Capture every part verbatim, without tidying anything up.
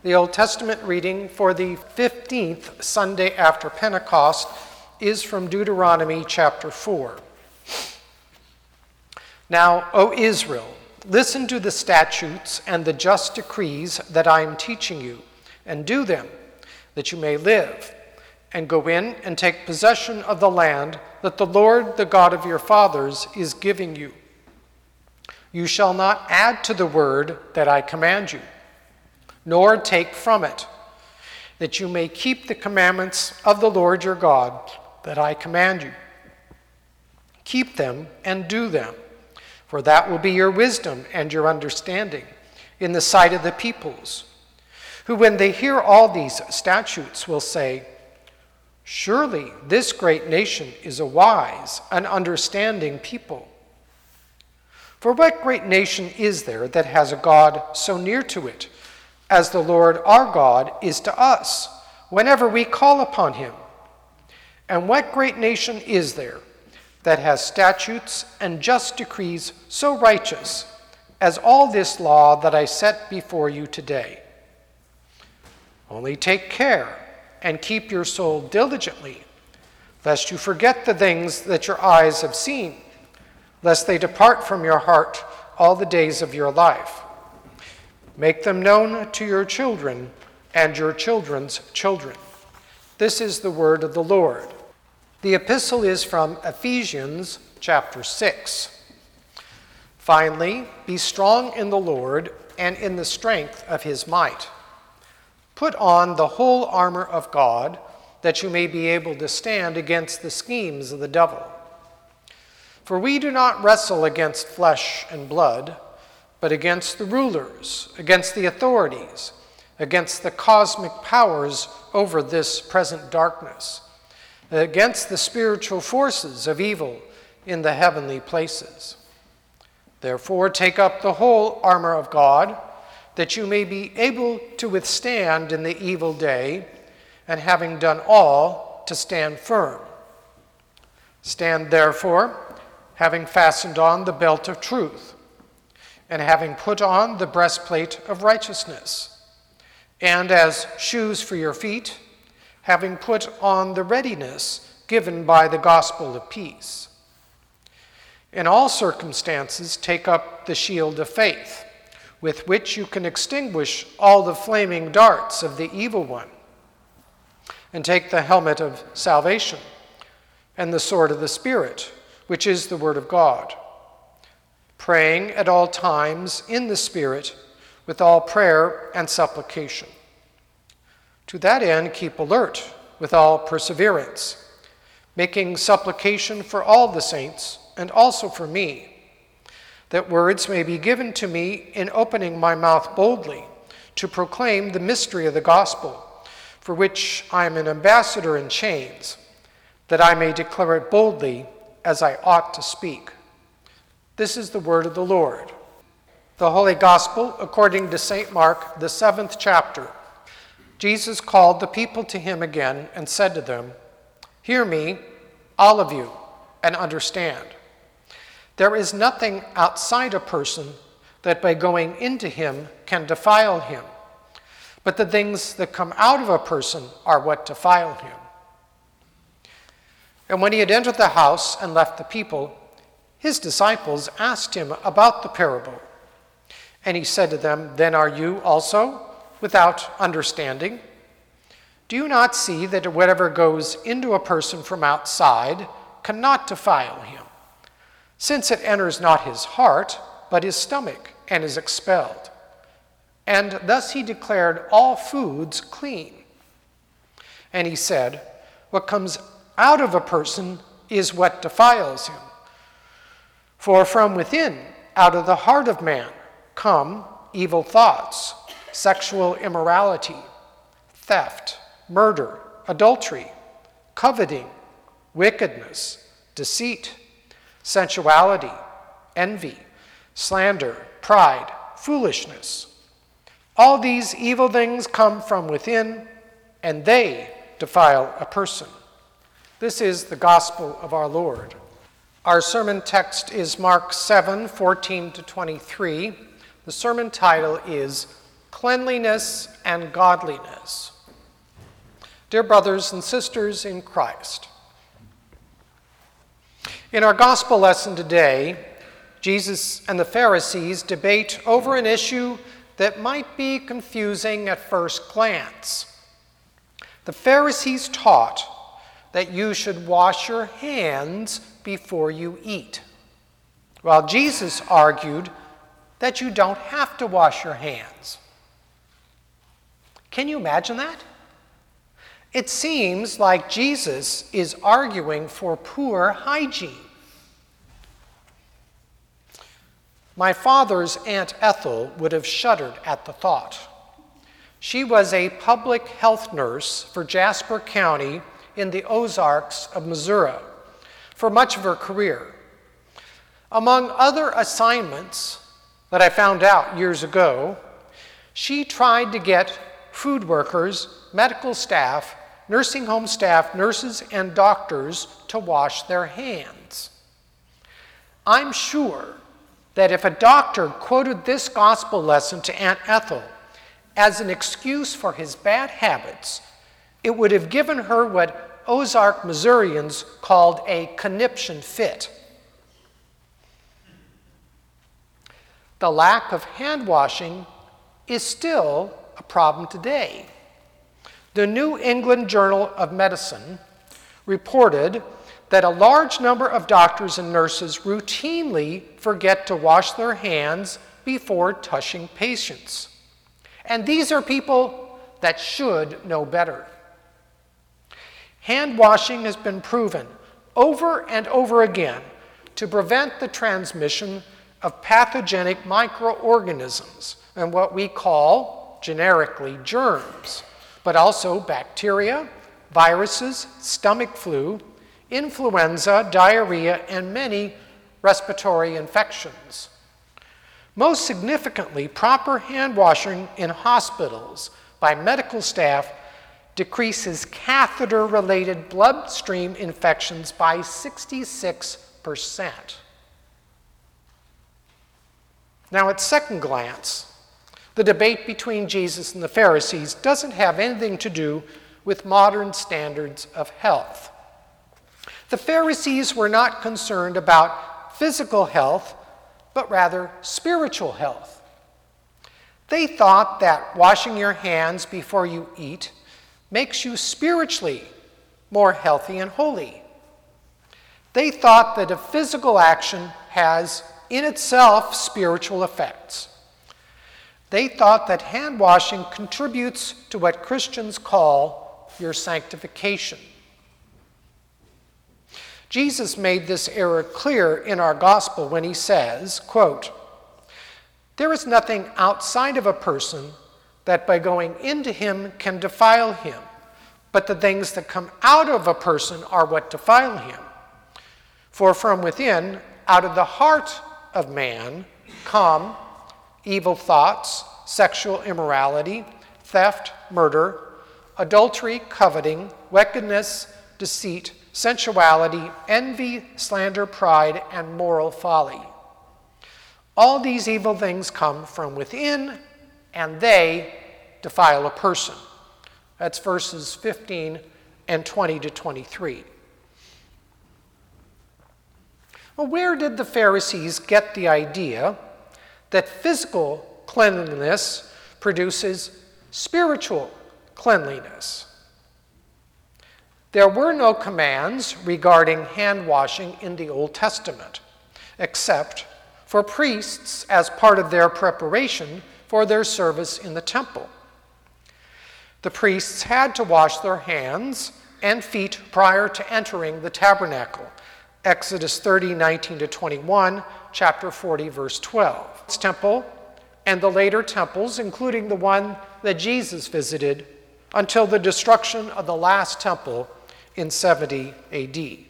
The Old Testament reading for the fifteenth Sunday after Pentecost is from Deuteronomy chapter four. Now, O Israel, listen to the statutes and the just decrees that I am teaching you, and do them, that you may live, and go in and take possession of the land that the Lord, the God of your fathers, is giving you. You shall not add to the word that I command you, nor take from it, that you may keep the commandments of the Lord your God that I command you. Keep them and do them, for that will be your wisdom and your understanding in the sight of the peoples, who when they hear all these statutes will say, surely this great nation is a wise and understanding people. For what great nation is there that has a God so near to it, as the Lord our God is to us, whenever we call upon him? And what great nation is there that has statutes and just decrees so righteous as all this law that I set before you today? Only take care and keep your soul diligently, lest you forget the things that your eyes have seen, lest they depart from your heart all the days of your life. Make them known to your children and your children's children. This is the word of the Lord. The epistle is from Ephesians chapter six. Finally, be strong in the Lord and in the strength of his might. Put on the whole armor of God, that you may be able to stand against the schemes of the devil. For we do not wrestle against flesh and blood, but against the rulers, against the authorities, against the cosmic powers over this present darkness, against the spiritual forces of evil in the heavenly places. Therefore, take up the whole armor of God, that you may be able to withstand in the evil day, and having done all, to stand firm. Stand therefore, having fastened on the belt of truth, and having put on the breastplate of righteousness, and as shoes for your feet, having put on the readiness given by the gospel of peace. In all circumstances, take up the shield of faith, with which you can extinguish all the flaming darts of the evil one, and take the helmet of salvation and the sword of the Spirit, which is the word of God, praying at all times in the Spirit with all prayer and supplication. To that end, keep alert with all perseverance, making supplication for all the saints and also for me, that words may be given to me in opening my mouth boldly to proclaim the mystery of the gospel, for which I am an ambassador in chains, that I may declare it boldly as I ought to speak. This is the word of the Lord. The Holy Gospel according to Saint Mark, the seventh chapter. Jesus called the people to him again and said to them, hear me, all of you, and understand. There is nothing outside a person that by going into him can defile him, but the things that come out of a person are what defile him. And when he had entered the house and left the people, his disciples asked him about the parable. And he said to them, then are you also without understanding? Do you not see that whatever goes into a person from outside cannot defile him, since it enters not his heart, but his stomach, and is expelled? And thus he declared all foods clean. And he said, what comes out of a person is what defiles him. For from within, out of the heart of man, come evil thoughts, sexual immorality, theft, murder, adultery, coveting, wickedness, deceit, sensuality, envy, slander, pride, foolishness. All these evil things come from within, and they defile a person. This is the gospel of our Lord. Our sermon text is Mark seven, fourteen to twenty-three. The sermon title is cleanliness and godliness. Dear brothers and sisters in Christ, in our gospel lesson today, Jesus and the Pharisees debate over an issue that might be confusing at first glance. The Pharisees taught that you should wash your hands before you eat, while Jesus argued that you don't have to wash your hands. Can you imagine that? It seems like Jesus is arguing for poor hygiene. My father's Aunt Ethel would have shuddered at the thought. She was a public health nurse for Jasper County in the Ozarks of Missouri for much of her career. Among other assignments that I found out years ago, she tried to get food workers, medical staff, nursing home staff, nurses, and doctors to wash their hands. I'm sure that if a doctor quoted this gospel lesson to Aunt Ethel as an excuse for his bad habits, it would have given her what Ozark Missourians called a conniption fit. The lack of hand washing is still a problem today. The New England Journal of Medicine reported that a large number of doctors and nurses routinely forget to wash their hands before touching patients. And these are people that should know better. Hand washing has been proven over and over again to prevent the transmission of pathogenic microorganisms and what we call generically germs, but also bacteria, viruses, stomach flu, influenza, diarrhea, and many respiratory infections. Most significantly, proper hand washing in hospitals by medical staff decreases catheter-related bloodstream infections by sixty-six percent. Now, at second glance, the debate between Jesus and the Pharisees doesn't have anything to do with modern standards of health. The Pharisees were not concerned about physical health, but rather spiritual health. They thought that washing your hands before you eat makes you spiritually more healthy and holy. They thought that a physical action has in itself spiritual effects. They thought that hand washing contributes to what Christians call your sanctification. Jesus made this error clear in our gospel when he says, quote, "There is nothing outside of a person that by going into him can defile him, but the things that come out of a person are what defile him. For from within, out of the heart of man, come evil thoughts, sexual immorality, theft, murder, adultery, coveting, wickedness, deceit, sensuality, envy, slander, pride, and moral folly. All these evil things come from within, and they defile a person." That's verses fifteen and twenty to twenty-three. Well, where did the Pharisees get the idea that physical cleanliness produces spiritual cleanliness? There were no commands regarding hand washing in the Old Testament, except for priests as part of their preparation for their service in the temple. The priests had to wash their hands and feet prior to entering the tabernacle. Exodus thirty, nineteen to twenty-one, chapter forty, verse twelve. This temple and the later temples, including the one that Jesus visited, until the destruction of the last temple in seventy A D.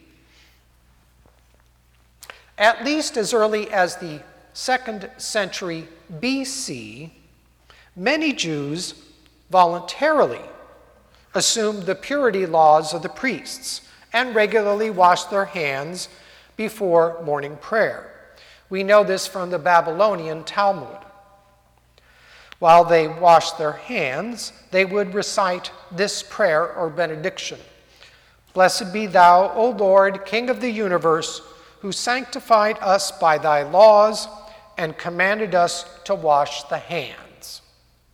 At least as early as the second century B C, many Jews voluntarily assumed the purity laws of the priests and regularly washed their hands before morning prayer. We know this from the Babylonian Talmud. While they washed their hands, they would recite this prayer or benediction. Blessed be thou, O Lord, King of the universe, who sanctified us by thy laws and commanded us to wash the hands.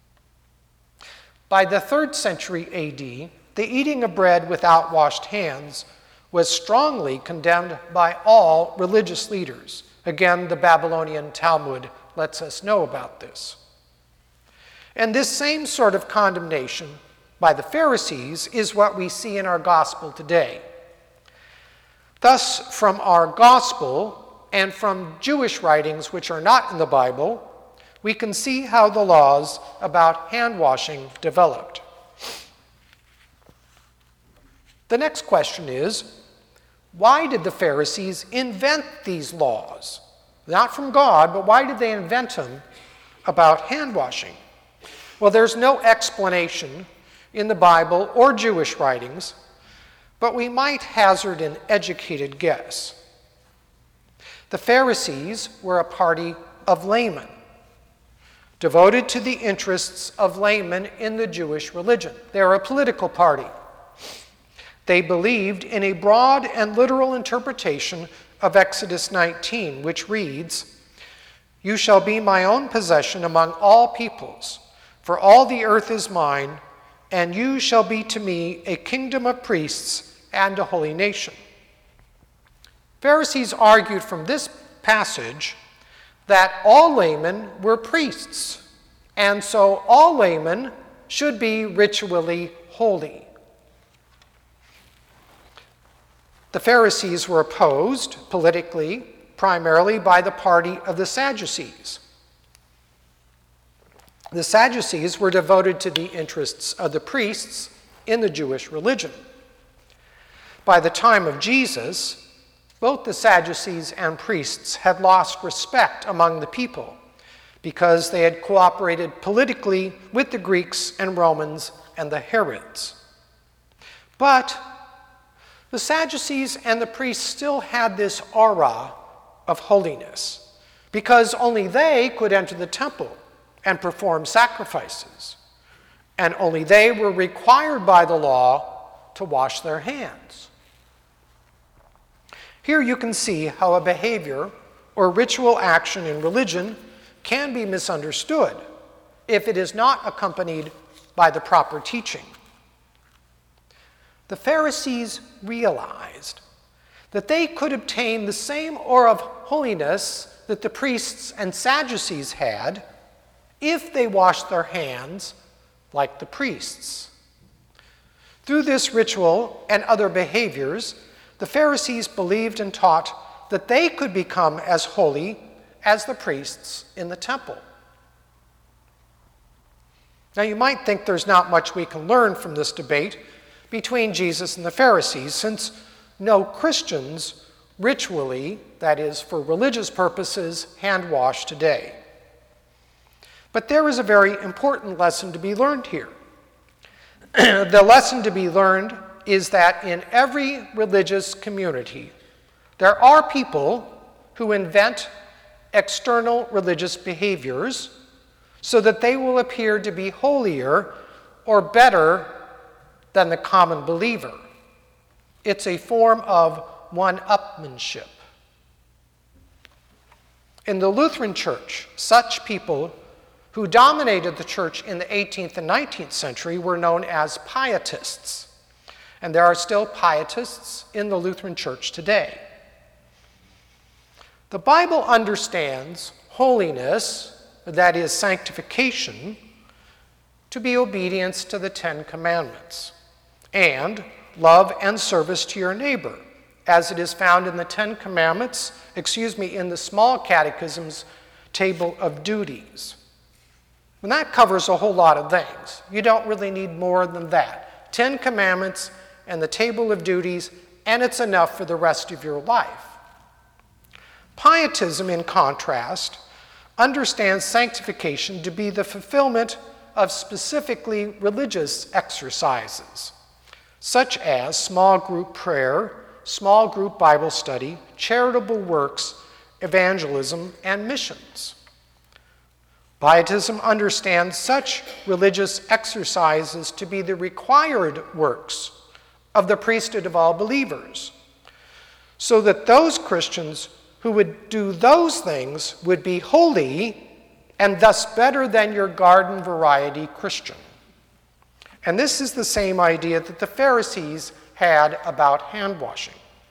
By the third century A D, the eating of bread without washed hands was strongly condemned by all religious leaders. Again, the Babylonian Talmud lets us know about this. And this same sort of condemnation by the Pharisees is what we see in our gospel today. Thus, from our gospel and from Jewish writings which are not in the Bible, we can see how the laws about hand washing developed. The next question is, why did the Pharisees invent these laws? Not from God, but why did they invent them about hand washing? Well, there's no explanation in the Bible or Jewish writings, but we might hazard an educated guess. The Pharisees were a party of laymen, devoted to the interests of laymen in the Jewish religion. They're a political party. They believed in a broad and literal interpretation of Exodus nineteen, which reads, "You shall be my own possession among all peoples, for all the earth is mine, and you shall be to me a kingdom of priests and a holy nation." Pharisees argued from this passage that all laymen were priests, and so all laymen should be ritually holy. The Pharisees were opposed politically primarily by the party of the Sadducees. The Sadducees were devoted to the interests of the priests in the Jewish religion. By the time of Jesus, both the Sadducees and priests had lost respect among the people because they had cooperated politically with the Greeks and Romans and the Herods. But the Sadducees and the priests still had this aura of holiness because only they could enter the temple and perform sacrifices, and only they were required by the law to wash their hands. Here you can see how a behavior or ritual action in religion can be misunderstood if it is not accompanied by the proper teaching. The Pharisees realized that they could obtain the same aura of holiness that the priests and Sadducees had if they washed their hands like the priests. Through this ritual and other behaviors, the Pharisees believed and taught that they could become as holy as the priests in the temple. Now, you might think there's not much we can learn from this debate between Jesus and the Pharisees, since no Christians ritually, that is, for religious purposes, hand wash today. But there is a very important lesson to be learned here. The lesson to be learned is that in every religious community, there are people who invent external religious behaviors so that they will appear to be holier or better than the common believer. It's a form of one-upmanship. In the Lutheran Church, such people who dominated the church in the eighteenth and nineteenth century were known as pietists. And there are still pietists in the Lutheran Church today. The Bible understands holiness, that is sanctification, to be obedience to the Ten Commandments, and love and service to your neighbor, as it is found in the Ten Commandments, excuse me, in the Small Catechism's table of duties. And that covers a whole lot of things. You don't really need more than that. Ten Commandments and the table of duties, and it's enough for the rest of your life. Pietism, in contrast, understands sanctification to be the fulfillment of specifically religious exercises, such as small group prayer, small group Bible study, charitable works, evangelism, and missions. Pietism understands such religious exercises to be the required works of the priesthood of all believers, so that those Christians who would do those things would be holy and thus better than your garden variety Christian. And this is the same idea that the Pharisees had about hand washing.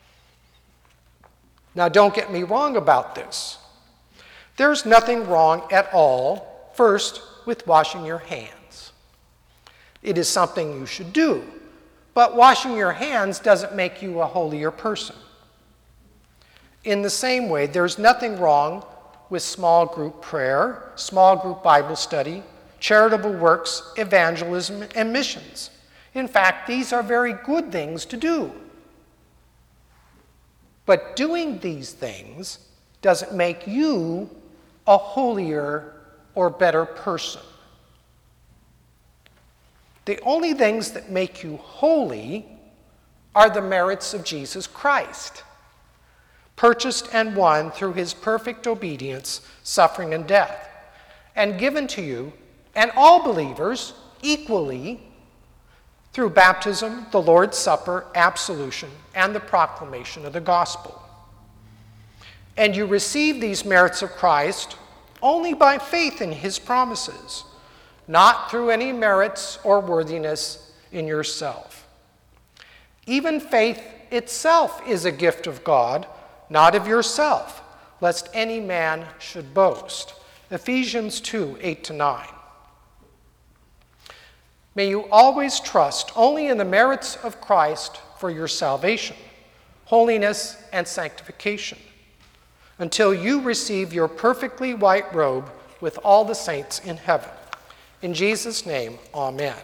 Now, don't get me wrong about this. There's nothing wrong at all, first, with washing your hands. It is something you should do, but washing your hands doesn't make you a holier person. In the same way, there's nothing wrong with small group prayer, small group Bible study, charitable works, evangelism, and missions. In fact, these are very good things to do. But doing these things doesn't make you a holier or better person. The only things that make you holy are the merits of Jesus Christ, purchased and won through his perfect obedience, suffering, and death, and given to you and all believers equally through baptism, the Lord's Supper, absolution, and the proclamation of the gospel. And you receive these merits of Christ only by faith in his promises, not through any merits or worthiness in yourself. Even faith itself is a gift of God, not of yourself, lest any man should boast. Ephesians two, eight to nine. May you always trust only in the merits of Christ for your salvation, holiness, and sanctification, until you receive your perfectly white robe with all the saints in heaven. In Jesus' name, amen.